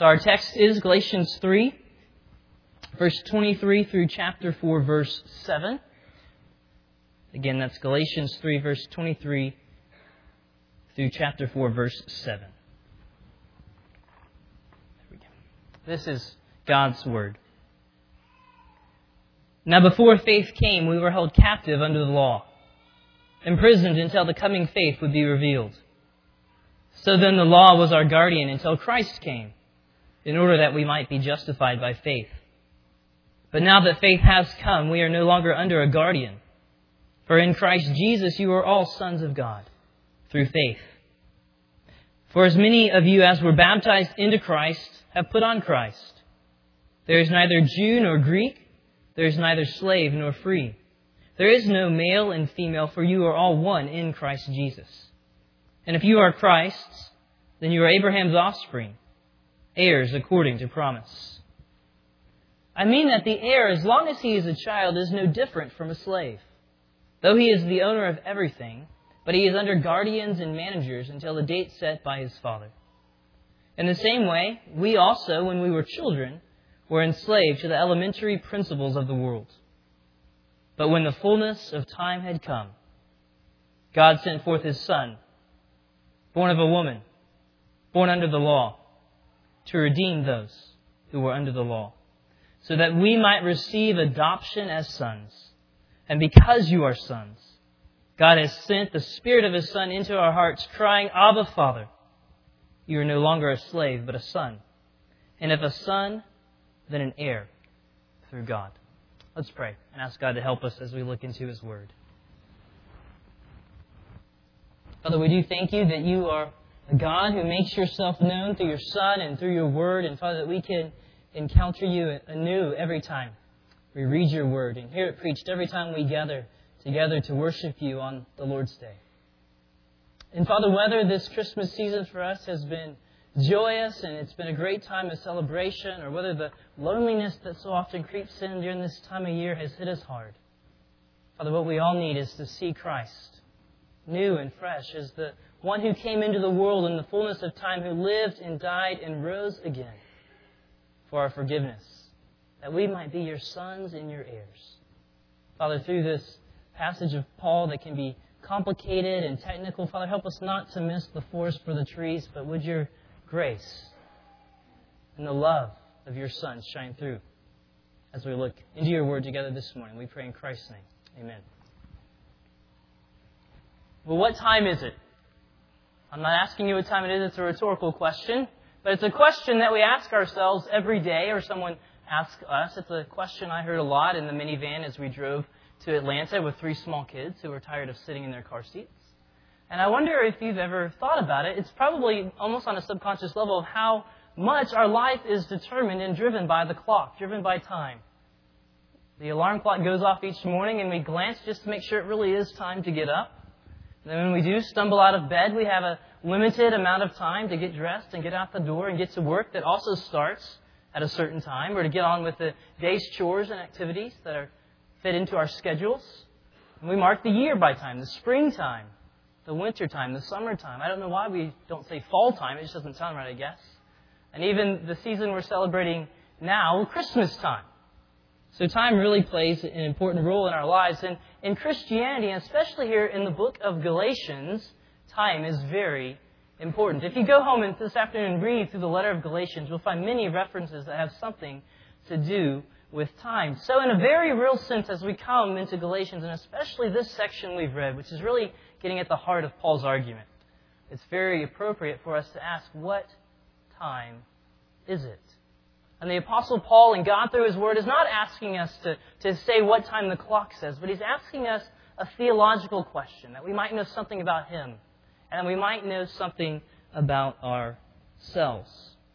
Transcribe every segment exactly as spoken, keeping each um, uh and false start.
So our text is Galatians three, verse twenty-three through chapter four, verse seven. Again, that's Galatians three, verse twenty-three through chapter four, verse seven. There we go. This is God's Word. Now before faith came, we were held captive under the law, imprisoned until the coming faith would be revealed. So then the law was our guardian until Christ came, in order that we might be justified by faith. But now that faith has come, we are no longer under a guardian. For in Christ Jesus you are all sons of God, through faith. For as many of you as were baptized into Christ have put on Christ. There is neither Jew nor Greek, there is neither slave nor free. There is no male and female, for you are all one in Christ Jesus. And if you are Christ's, then you are Abraham's offspring, heirs according to promise. I mean that the heir, as long as he is a child, is no different from a slave, though he is the owner of everything, but he is under guardians and managers until the date set by his father. In the same way, we also, when we were children, were enslaved to the elementary principles of the world. But when the fullness of time had come, God sent forth His Son, born of a woman, born under the law, to redeem those who were under the law, so that we might receive adoption as sons. And because you are sons, God has sent the Spirit of His Son into our hearts, crying, Abba, Father. You are no longer a slave, but a son. And if a son, then an heir through God. Let's pray and ask God to help us as we look into His Word. Father, we do thank You that You are a God who makes Yourself known through Your Son and through Your Word. And Father, that we can encounter You anew every time we read Your Word and hear it preached every time we gather together to worship You on the Lord's Day. And Father, whether this Christmas season for us has been joyous and it's been a great time of celebration, or whether the loneliness that so often creeps in during this time of year has hit us hard, Father, what we all need is to see Christ new and fresh as the one who came into the world in the fullness of time, who lived and died and rose again for our forgiveness, that we might be Your sons and Your heirs. Father, through this passage of Paul that can be complicated and technical, Father, help us not to miss the forest for the trees, but would Your grace and the love of Your Son shine through as we look into Your Word together this morning. We pray in Christ's name. Amen. Well, what time is it? I'm not asking you what time it is. It's a rhetorical question. But it's a question that we ask ourselves every day, or someone asks us. It's a question I heard a lot in the minivan as we drove to Atlanta with three small kids who were tired of sitting in their car seats. And I wonder if you've ever thought about it. It's probably almost on a subconscious level of how much our life is determined and driven by the clock, driven by time. The alarm clock goes off each morning and we glance just to make sure it really is time to get up. And then when we do stumble out of bed, we have a limited amount of time to get dressed and get out the door and get to work that also starts at a certain time, or to get on with the day's chores and activities that are fit into our schedules. And we mark the year by time, the springtime, the wintertime, the summertime. I don't know why we don't say fall time. It just doesn't sound right, I guess. And even the season we're celebrating now, Christmas time. So time really plays an important role in our lives. And in Christianity, and especially here in the book of Galatians, time is very important. If you go home and this afternoon read through the letter of Galatians, you'll find many references that have something to do with time. So in a very real sense, as we come into Galatians, and especially this section we've read, which is really getting at the heart of Paul's argument, it's very appropriate for us to ask, what time is it? And the Apostle Paul, and God through His Word, is not asking us to, to say what time the clock says, but he's asking us a theological question, that we might know something about Him, and that we might know something about ourselves.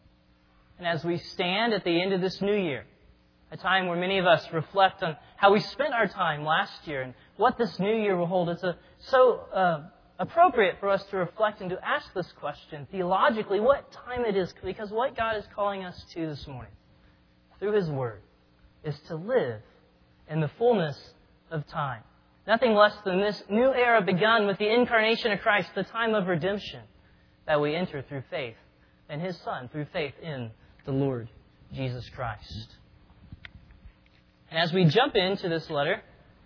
And as we stand at the end of this new year, a time where many of us reflect on how we spent our time last year and what this new year will hold, it's a, so uh, appropriate for us to reflect and to ask this question theologically, what time it is, because what God is calling us to this morning through His Word is to live in the fullness of time. Nothing less than this new era begun with the incarnation of Christ, the time of redemption that we enter through faith in His Son, through faith in the Lord Jesus Christ. And as we jump into this letter,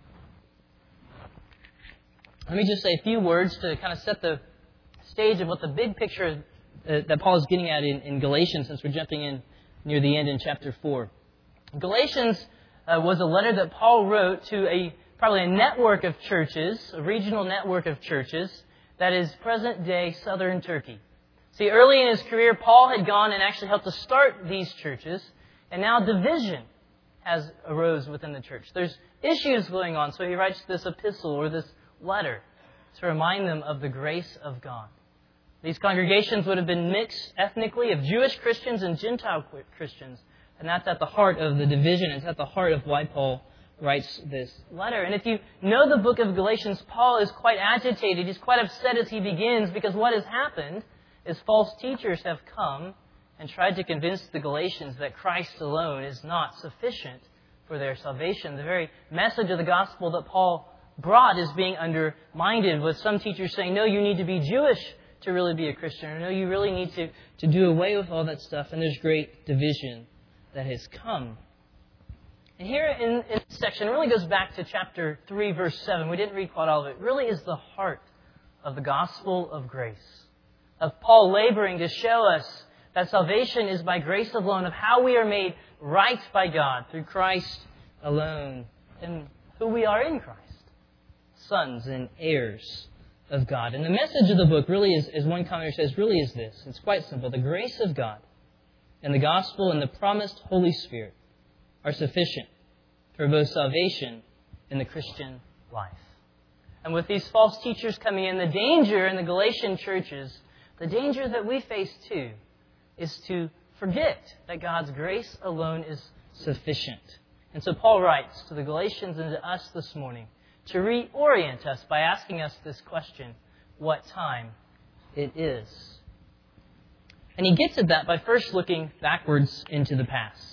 let me just say a few words to kind of set the stage of what the big picture uh, that Paul is getting at in, in Galatians, since we're jumping in near the end in chapter four. Galatians uh, was a letter that Paul wrote to a probably a network of churches, a regional network of churches, that is present-day southern Turkey. See, early in his career, Paul had gone and actually helped to start these churches, and now division has arose within the church. There's issues going on, so he writes this epistle or this letter to remind them of the grace of God. These congregations would have been mixed ethnically of Jewish Christians and Gentile Christians, and that's at the heart of the division. It's at the heart of why Paul writes this letter. And if you know the book of Galatians, Paul is quite agitated. He's quite upset as he begins, because what has happened is false teachers have come and tried to convince the Galatians that Christ alone is not sufficient for their salvation. The very message of the gospel that Paul brought is being undermined, with some teachers saying, no, you need to be Jewish to really be a Christian, or no, you really need to, to do away with all that stuff. And there's great division that has come. And here in, in this section, it really goes back to chapter three, verse seven. We didn't read quite all of it. It really is the heart of the gospel of grace, of Paul laboring to show us that salvation is by grace alone, of how we are made right by God through Christ alone, and who we are in Christ, sons and heirs of God. And the message of the book really is, as one commentator says, really is this. It's quite simple. The grace of God and the gospel and the promised Holy Spirit are sufficient for both salvation and the Christian life. And with these false teachers coming in, the danger in the Galatian churches, the danger that we face too, is to forget that God's grace alone is sufficient. And so Paul writes to the Galatians and to us this morning to reorient us by asking us this question, what time it is. And he gets at that by first looking backwards into the past.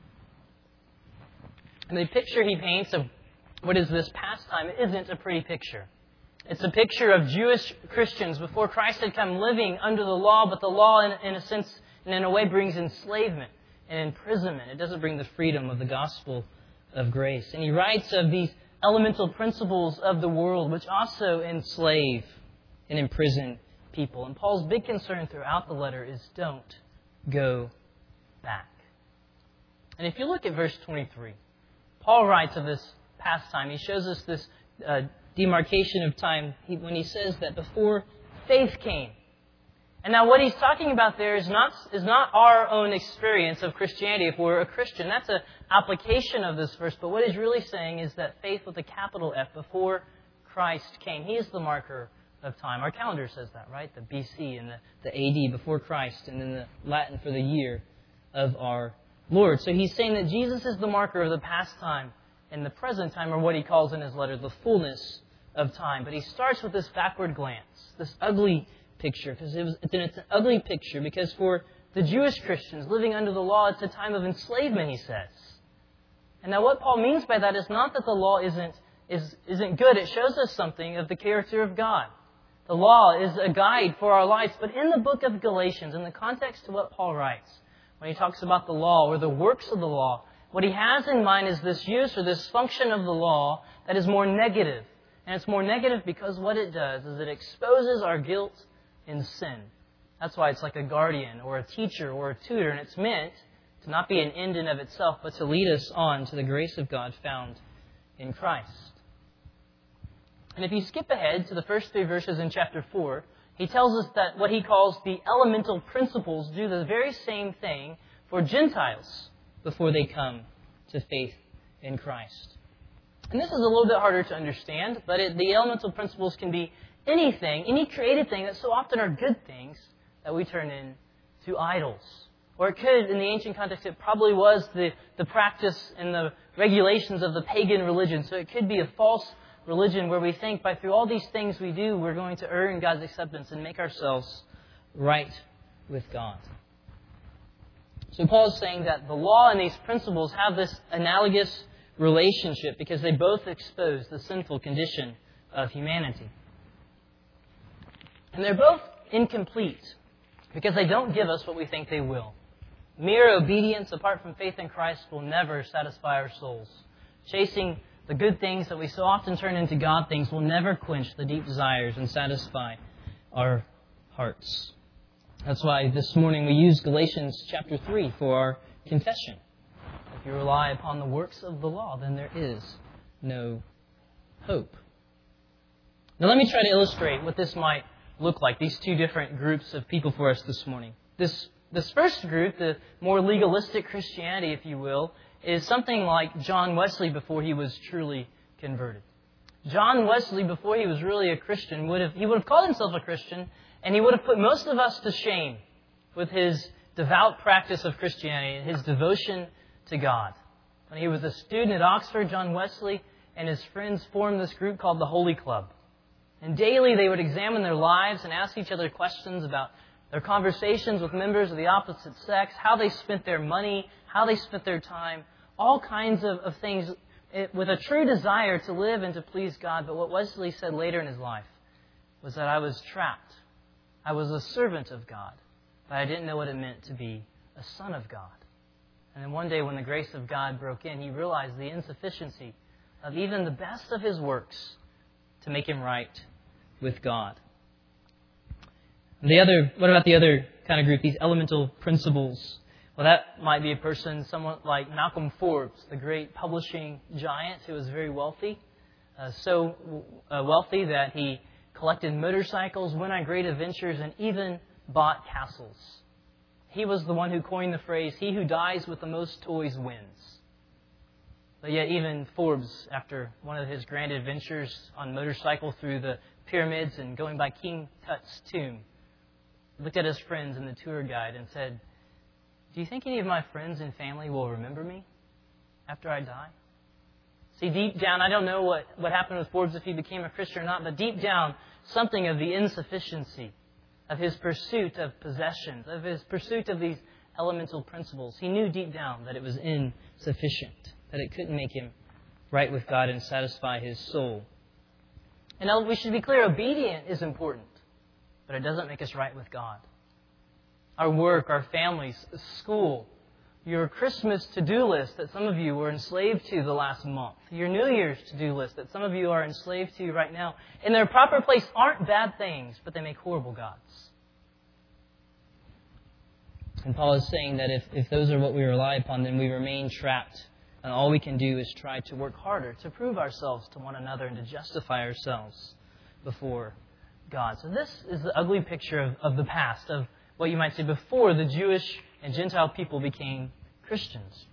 And the picture he paints of what is this past time isn't a pretty picture. It's a picture of Jewish Christians before Christ had come living under the law, but the law in, in a sense and in a way brings enslavement and imprisonment. It doesn't bring the freedom of the gospel of grace. And he writes of these elemental principles of the world which also enslave and imprison people. And Paul's big concern throughout the letter is don't go back. And if you look at verse twenty-three, Paul writes of this past time. He shows us this uh, demarcation of time he, when he says that before faith came. And now what he's talking about there is not, is not our own experience of Christianity if we're a Christian. That's an application of this verse. But what he's really saying is that faith with a capital F, before Christ came. He is the marker of time. Our calendar says that, right? The B C and the, the A D, before Christ, and then the Latin for the year of our Lord. So he's saying that Jesus is the marker of the past time and the present time, or what he calls in his letter, the fullness of time. But he starts with this backward glance, this ugly picture, because it was, it's, an, it's an ugly picture, because for the Jewish Christians living under the law, it's a time of enslavement, he says. And now what Paul means by that is not that the law isn't, is, isn't good. It shows us something of the character of God. The law is a guide for our lives. But in the book of Galatians, in the context of what Paul writes, when he talks about the law or the works of the law, what he has in mind is this use or this function of the law that is more negative. And it's more negative because what it does is it exposes our guilt in sin. That's why it's like a guardian or a teacher or a tutor, and it's meant to not be an end in of itself, but to lead us on to the grace of God found in Christ. And if you skip ahead to the first three verses in chapter four, he tells us that what he calls the elemental principles do the very same thing for Gentiles before they come to faith in Christ. And this is a little bit harder to understand, but it, the elemental principles can be anything, any created thing that so often are good things that we turn into idols. Or it could, in the ancient context, it probably was the, the practice and the regulations of the pagan religion. So it could be a false religion where we think by through all these things we do, we're going to earn God's acceptance and make ourselves right with God. So Paul is saying that the law and these principles have this analogous relationship because they both expose the sinful condition of humanity. And they're both incomplete because they don't give us what we think they will. Mere obedience apart from faith in Christ will never satisfy our souls. Chasing the good things that we so often turn into God things will never quench the deep desires and satisfy our hearts. That's why this morning we use Galatians chapter three for our confession. If you rely upon the works of the law, then there is no hope. Now let me try to illustrate what this might look like, these two different groups of people for us this morning. This, this first group, the more legalistic Christianity, if you will, is something like John Wesley before he was truly converted. John Wesley, before he was really a Christian, would have he would have called himself a Christian, and he would have put most of us to shame with his devout practice of Christianity and his devotion to God. When he was a student at Oxford, John Wesley and his friends formed this group called the Holy Club. And daily they would examine their lives and ask each other questions about their conversations with members of the opposite sex, how they spent their money, how they spent their time, all kinds of, of things with a true desire to live and to please God. But what Wesley said later in his life was that I was trapped. I was a servant of God, but I didn't know what it meant to be a son of God. And then one day when the grace of God broke in, he realized the insufficiency of even the best of his works to make him right with God. The other, what about the other kind of group, these elemental principles? Well, that might be a person somewhat like Malcolm Forbes, the great publishing giant who was very wealthy. Uh, so uh, wealthy that he collected motorcycles, went on great adventures, and even bought castles. He was the one who coined the phrase, "He who dies with the most toys wins." But yet even Forbes, after one of his grand adventures on motorcycle through the pyramids and going by King Tut's tomb, looked at his friends and the tour guide and said, "Do you think any of my friends and family will remember me after I die?" See, deep down, I don't know what, what happened with Forbes, if he became a Christian or not, but deep down, something of the insufficiency of his pursuit of possessions, of his pursuit of these elemental principles. He knew deep down that it was insufficient, that it couldn't make him right with God and satisfy his soul. And now we should be clear, obedience is important, but it doesn't make us right with God. Our work, our families, school, your Christmas to-do list that some of you were enslaved to the last month, your New Year's to-do list that some of you are enslaved to right now, in their proper place aren't bad things, but they make horrible gods. And Paul is saying that if, if those are what we rely upon, then we remain trapped. And all we can do is try to work harder to prove ourselves to one another and to justify ourselves before God. So this is the ugly picture of, of the past, of what you might say before the Jewish and Gentile people became Christians.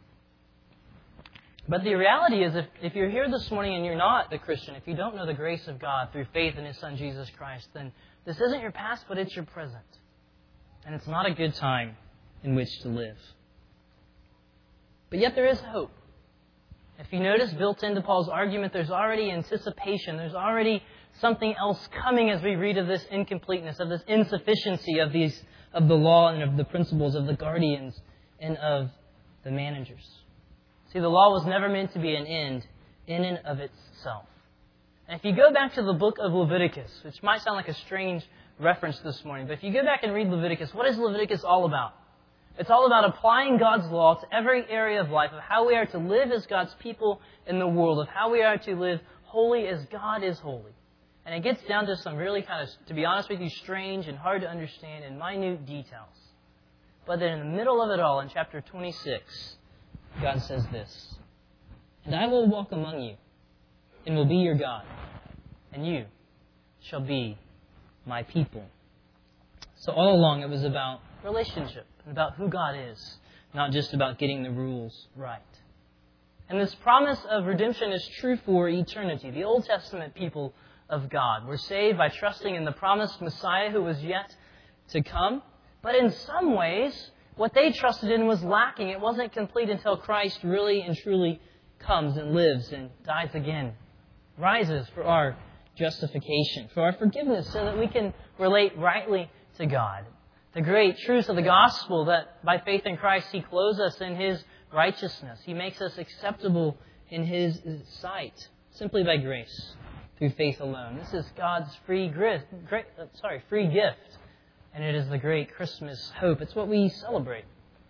But the reality is, if, if you're here this morning and you're not a Christian, if you don't know the grace of God through faith in His Son Jesus Christ, then this isn't your past, but it's your present. And it's not a good time in which to live. But yet there is hope. If you notice, built into Paul's argument, there's already anticipation. There's already something else coming as we read of this incompleteness, of this insufficiency of these of the law and of the principles of the guardians and of the managers. See, the law was never meant to be an end in and of itself. And if you go back to the book of Leviticus, which might sound like a strange reference this morning, but if you go back and read Leviticus, what is Leviticus all about? It's all about applying God's law to every area of life, of how we are to live as God's people in the world, of how we are to live holy as God is holy. And it gets down to some really kind of, to be honest with you, strange and hard to understand and minute details. But then in the middle of it all, in chapter twenty-six, God says this, "And I will walk among you, and will be your God, and you shall be my people." So all along it was about relationship, and about who God is, not just about getting the rules right. And this promise of redemption is true for eternity. The Old Testament people of God were saved by trusting in the promised Messiah who was yet to come. But in some ways, what they trusted in was lacking. It wasn't complete until Christ really and truly comes and lives and dies again, rises for our justification, for our forgiveness, so that we can relate rightly to God. The great truth of the gospel that by faith in Christ He clothes us in His righteousness. He makes us acceptable in His sight simply by grace through faith alone. This is God's free, great, sorry, free gift, and it is the great Christmas hope. It's what we celebrate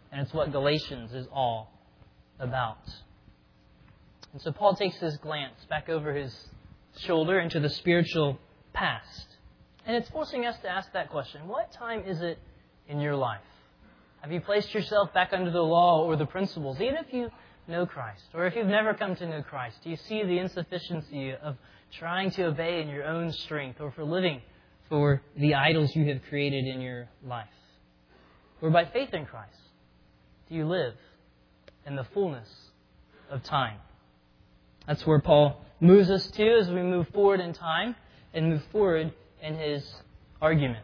And it's what Galatians is all about. And so Paul takes this glance back over his shoulder into the spiritual past. And it's forcing us to ask that question. What time is it in your life? Have you placed yourself back under the law or the principles? Even if you know Christ, or if you've never come to know Christ, do you see the insufficiency of trying to obey in your own strength, or for living for the idols you have created in your life? Or by faith in Christ, do you live in the fullness of time? That's where Paul moves us to as we move forward in time and move forward in his argument.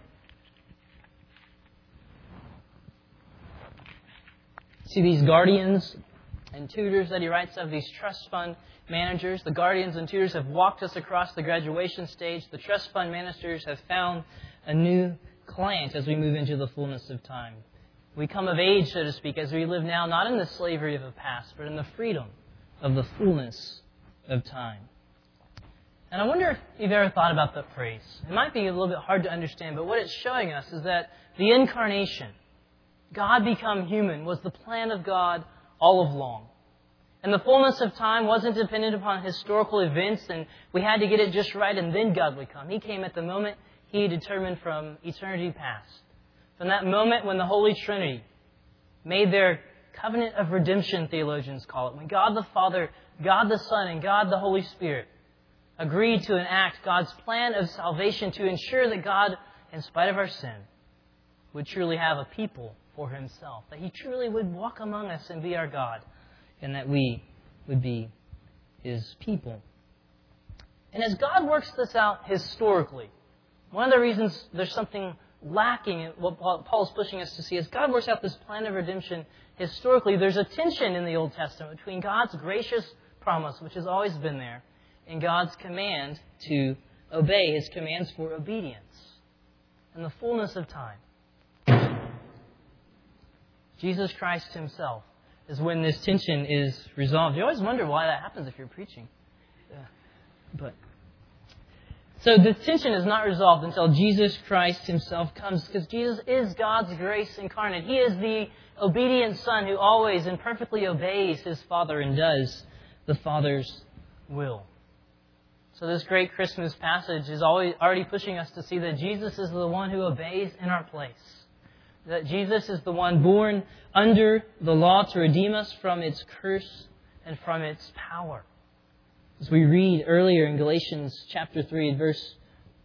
See these guardians and tutors that he writes of, these trust fund managers. The guardians and tutors have walked us across the graduation stage. The trust fund managers have found a new client as we move into the fullness of time. We come of age, so to speak, as we live now, not in the slavery of the past, but in the freedom of the fullness of time. And I wonder if you've ever thought about that phrase. It might be a little bit hard to understand, but what it's showing us is that the incarnation, God become human, was the plan of God all along. And the fullness of time wasn't dependent upon historical events, and we had to get it just right, and then God would come. He came at the moment He determined from eternity past. From that moment when the Holy Trinity made their covenant of redemption, theologians call it, when God the Father, God the Son, and God the Holy Spirit agreed to enact God's plan of salvation to ensure that God, in spite of our sin, would truly have a people for Himself. That He truly would walk among us and be our God. And that we would be His people. And as God works this out historically, one of the reasons there's something lacking in what Paul's pushing us to see is God works out this plan of redemption historically. There's a tension in the Old Testament between God's gracious promise, which has always been there, and God's command to obey, His commands for obedience. In the fullness of time, Jesus Christ Himself is when this tension is resolved. You always wonder why that happens if you're preaching. Yeah. But so the tension is not resolved until Jesus Christ Himself comes, because Jesus is God's grace incarnate. He is the obedient Son who always and perfectly obeys His Father and does the Father's will. So this great Christmas passage is always already pushing us to see that Jesus is the one who obeys in our place. That Jesus is the one born under the law to redeem us from its curse and from its power. As we read earlier in Galatians chapter three, at verse,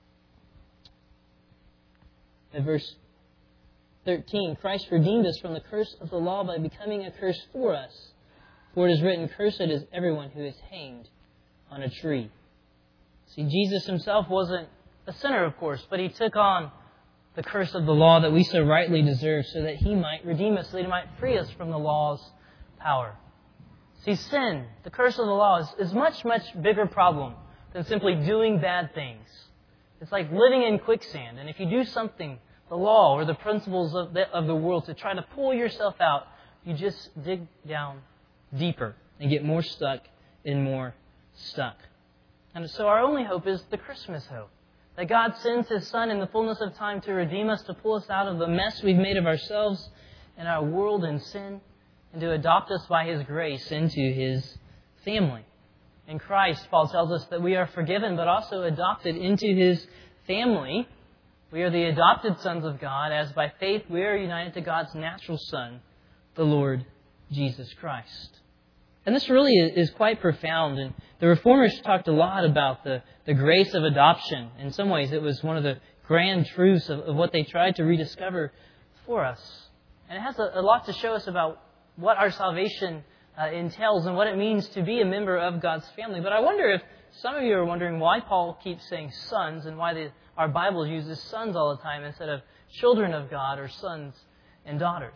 at verse thirteen, Christ redeemed us from the curse of the law by becoming a curse for us. For it is written, "Cursed is everyone who is hanged on a tree." See, Jesus Himself wasn't a sinner, of course, but He took on the curse of the law that we so rightly deserve so that He might redeem us, so that He might free us from the law's power. See, sin, the curse of the law, is, is much, much bigger problem than simply doing bad things. It's like living in quicksand, and if you do something, the law or the principles of the, of the world, to try to pull yourself out, you just dig down deeper and get more stuck and more stuck. And so our only hope is the Christmas hope. That God sends His Son in the fullness of time to redeem us, to pull us out of the mess we've made of ourselves and our world and sin, and to adopt us by His grace into His family. In Christ, Paul tells us that we are forgiven, but also adopted into His family. We are the adopted sons of God, as by faith we are united to God's natural Son, the Lord Jesus Christ. And this really is quite profound. And the Reformers talked a lot about the, the grace of adoption. In some ways, it was one of the grand truths of, of what they tried to rediscover for us. And it has a, a lot to show us about what our salvation uh, entails and what it means to be a member of God's family. But I wonder if some of you are wondering why Paul keeps saying sons and why the, our Bible uses sons all the time instead of children of God or sons and daughters.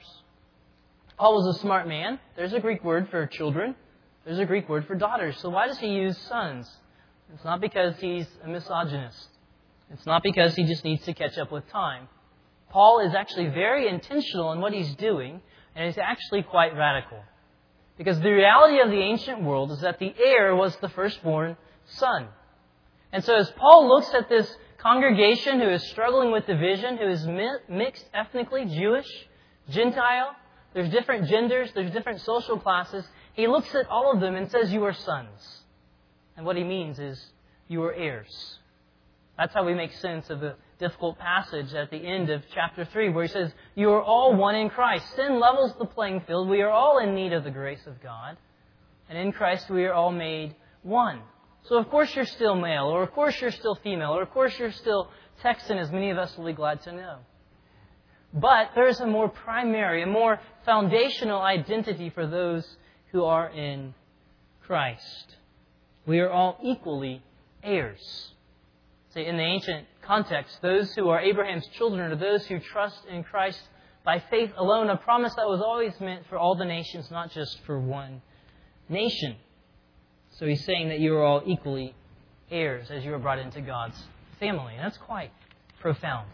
Paul was a smart man. There's a Greek word for children. There's a Greek word for daughters. So why does he use sons? It's not because he's a misogynist. It's not because he just needs to catch up with time. Paul is actually very intentional in what he's doing, and it's actually quite radical. Because the reality of the ancient world is that the heir was the firstborn son. And so as Paul looks at this congregation who is struggling with division, who is mi- mixed ethnically, Jewish, Gentile, there's different genders, there's different social classes. He looks at all of them and says, you are sons. And what he means is, you are heirs. That's how we make sense of the difficult passage at the end of chapter three, where he says, you are all one in Christ. Sin levels the playing field. We are all in need of the grace of God. And in Christ we are all made one. So of course you're still male, or of course you're still female, or of course you're still Texan, as many of us will be glad to know. But there is a more primary, a more foundational identity for those who are in Christ. We are all equally heirs. See, in the ancient context, those who are Abraham's children are those who trust in Christ by faith alone, a promise that was always meant for all the nations, not just for one nation. So he's saying that you are all equally heirs as you are brought into God's family. And that's quite profound.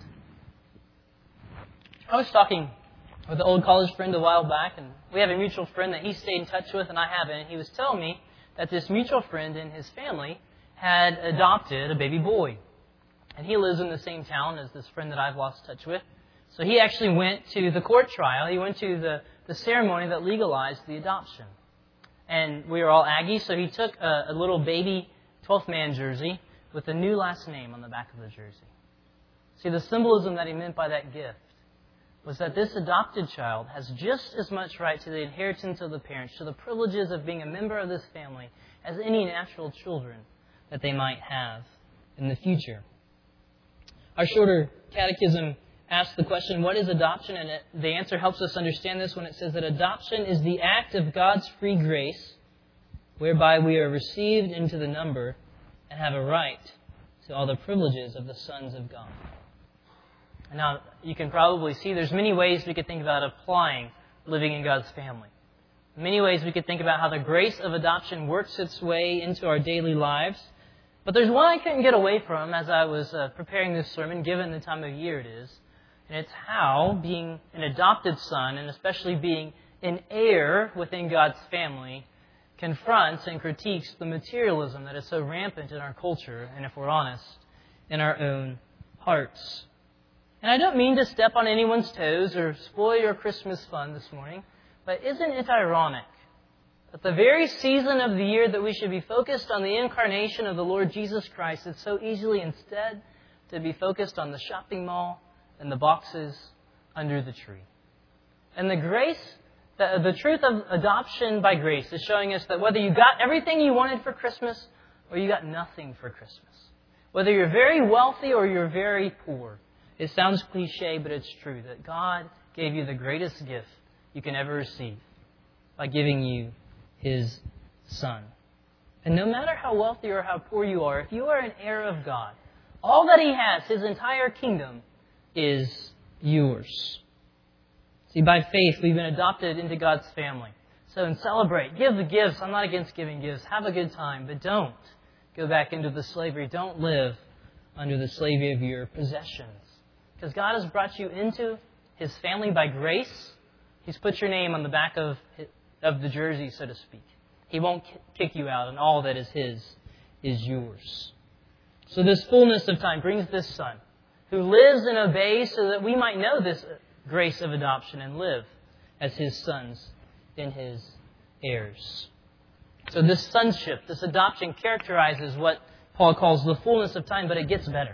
I was talking with an old college friend a while back, and we have a mutual friend that he stayed in touch with and I haven't. And he was telling me that this mutual friend and his family had adopted a baby boy. And he lives in the same town as this friend that I've lost touch with. So he actually went to the court trial. He went to the, the ceremony that legalized the adoption. And we were all Aggies, so he took a, a little baby twelfth man jersey with a new last name on the back of the jersey. See, the symbolism that he meant by that gift was that this adopted child has just as much right to the inheritance of the parents, to the privileges of being a member of this family, as any natural children that they might have in the future. Our shorter catechism asks the question, what is adoption? And it, the answer helps us understand this when it says that adoption is the act of God's free grace whereby we are received into the number and have a right to all the privileges of the sons of God. And now, you can probably see there's many ways we could think about applying living in God's family. Many ways we could think about how the grace of adoption works its way into our daily lives. But there's one I couldn't get away from as I was uh, preparing this sermon, given the time of year it is. And it's how being an adopted son, and especially being an heir within God's family, confronts and critiques the materialism that is so rampant in our culture, and if we're honest, in our own hearts. And I don't mean to step on anyone's toes or spoil your Christmas fun this morning, but isn't it ironic that the very season of the year that we should be focused on the incarnation of the Lord Jesus Christ is so easily instead to be focused on the shopping mall and the boxes under the tree? And the grace, the, the truth of adoption by grace is showing us that whether you got everything you wanted for Christmas or you got nothing for Christmas, whether you're very wealthy or you're very poor, it sounds cliche, but it's true that God gave you the greatest gift you can ever receive by giving you His Son. And no matter how wealthy or how poor you are, if you are an heir of God, all that He has, His entire kingdom, is yours. See, by faith, we've been adopted into God's family. So, and celebrate. Give the gifts. I'm not against giving gifts. Have a good time, but don't go back into the slavery. Don't live under the slavery of your possessions. Because God has brought you into His family by grace. He's put your name on the back of of the jersey, so to speak. He won't kick you out, and all that is His is yours. So this fullness of time brings this Son, who lives and obeys so that we might know this grace of adoption and live as His sons in His heirs. So this sonship, this adoption characterizes what Paul calls the fullness of time, but it gets better.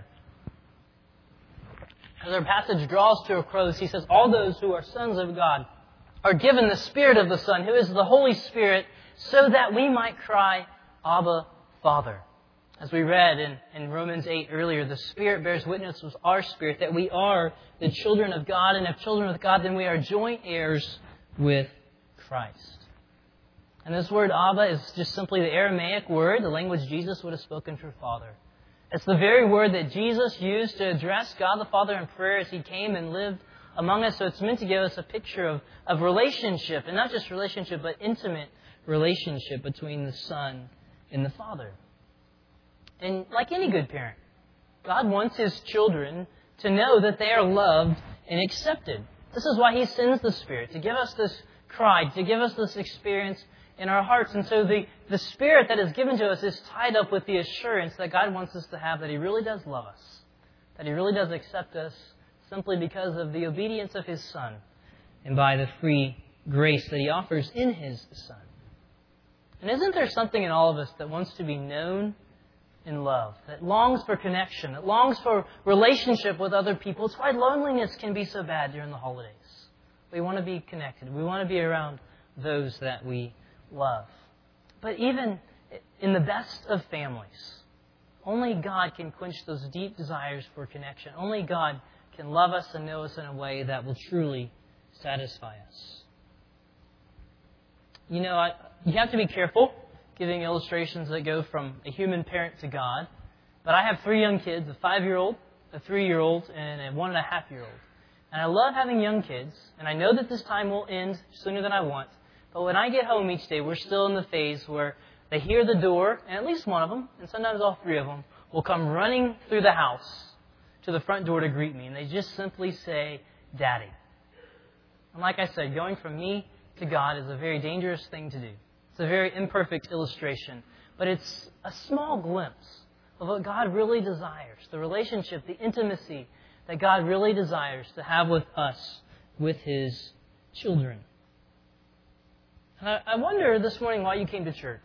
As our passage draws to a close, he says, all those who are sons of God are given the Spirit of the Son, who is the Holy Spirit, so that we might cry, Abba, Father. As we read in, in Romans eight earlier, the Spirit bears witness with our spirit that we are the children of God, and if children of God, then we are joint heirs with Christ. And this word Abba is just simply the Aramaic word, the language Jesus would have spoken for Father. It's the very word that Jesus used to address God the Father in prayer as He came and lived among us. So it's meant to give us a picture of, of relationship, and not just relationship, but intimate relationship between the Son and the Father. And like any good parent, God wants His children to know that they are loved and accepted. This is why He sends the Spirit, to give us this cry, to give us this experience in our hearts. And so the, the Spirit that is given to us is tied up with the assurance that God wants us to have that He really does love us, that He really does accept us simply because of the obedience of His Son and by the free grace that He offers in His Son. And isn't there something in all of us that wants to be known in love, that longs for connection, that longs for relationship with other people? It's why loneliness can be so bad during the holidays. We want to be connected. We want to be around those that we love. But even in the best of families, only God can quench those deep desires for connection. Only God can love us and know us in a way that will truly satisfy us. You know, I, you have to be careful giving illustrations that go from a human parent to God. But I have three young kids, a five-year-old, a three-year-old, and a one-and-a-half-year-old. And I love having young kids, and I know that this time will end sooner than I want. But when I get home each day, we're still in the phase where they hear the door, and at least one of them, and sometimes all three of them, will come running through the house to the front door to greet me. And they just simply say, Daddy. And like I said, going from me to God is a very dangerous thing to do. It's a very imperfect illustration. But it's a small glimpse of what God really desires, the relationship, the intimacy that God really desires to have with us, with His children. And I, I wonder this morning why you came to church.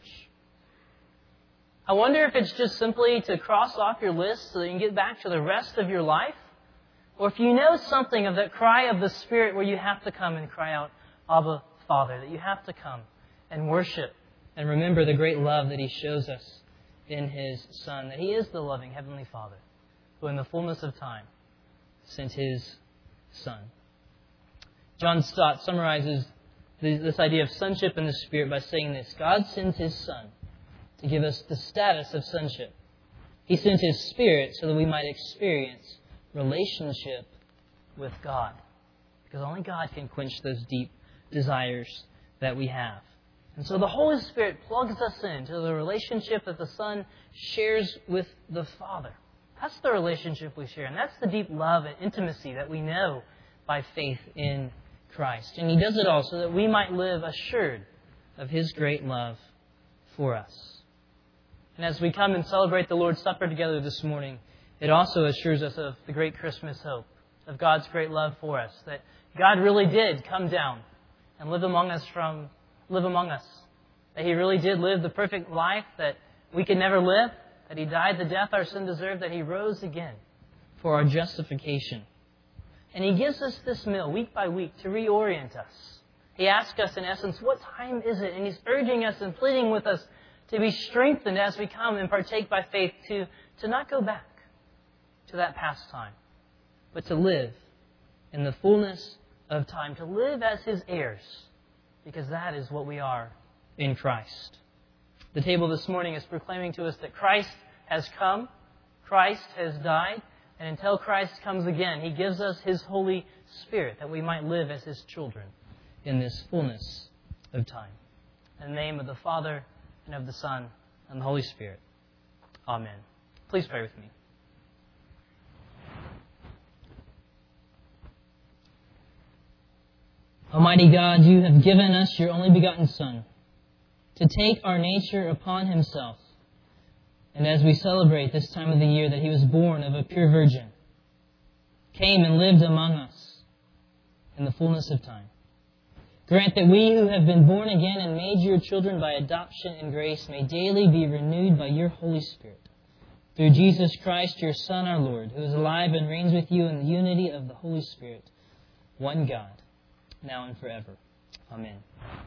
I wonder if it's just simply to cross off your list so that you can get back to the rest of your life. Or if you know something of that cry of the Spirit where you have to come and cry out, Abba, Father, that you have to come and worship and remember the great love that He shows us in His Son, that He is the loving Heavenly Father who in the fullness of time sent His Son. John Stott summarizes this idea of sonship in the Spirit by saying this: God sends His Son to give us the status of sonship. He sent His Spirit so that we might experience relationship with God. Because only God can quench those deep desires that we have. And so the Holy Spirit plugs us into the relationship that the Son shares with the Father. That's the relationship we share. And that's the deep love and intimacy that we know by faith in Christ. And He does it all so that we might live assured of His great love for us. And as we come and celebrate the Lord's Supper together this morning, it also assures us of the great Christmas hope, of God's great love for us, that God really did come down and live among us from live among us. That He really did live the perfect life that we could never live, that He died the death our sin deserved, that He rose again for our justification. And He gives us this meal week by week to reorient us. He asks us, in essence, what time is it? And He's urging us and pleading with us to be strengthened as we come and partake by faith, to, to not go back to that past time, but to live in the fullness of time, to live as His heirs, because that is what we are in Christ. The table this morning is proclaiming to us that Christ has come, Christ has died, and until Christ comes again, He gives us His Holy Spirit that we might live as His children in this fullness of time. In the name of the Father, and of the Son, and the Holy Spirit. Amen. Please pray with me. Almighty God, You have given us Your only begotten Son to take our nature upon Himself. And as we celebrate this time of the year that He was born of a pure virgin, came and lived among us in the fullness of time, grant that we who have been born again and made Your children by adoption and grace may daily be renewed by Your Holy Spirit. Through Jesus Christ, Your Son, our Lord, who is alive and reigns with You in the unity of the Holy Spirit, one God, now and forever. Amen.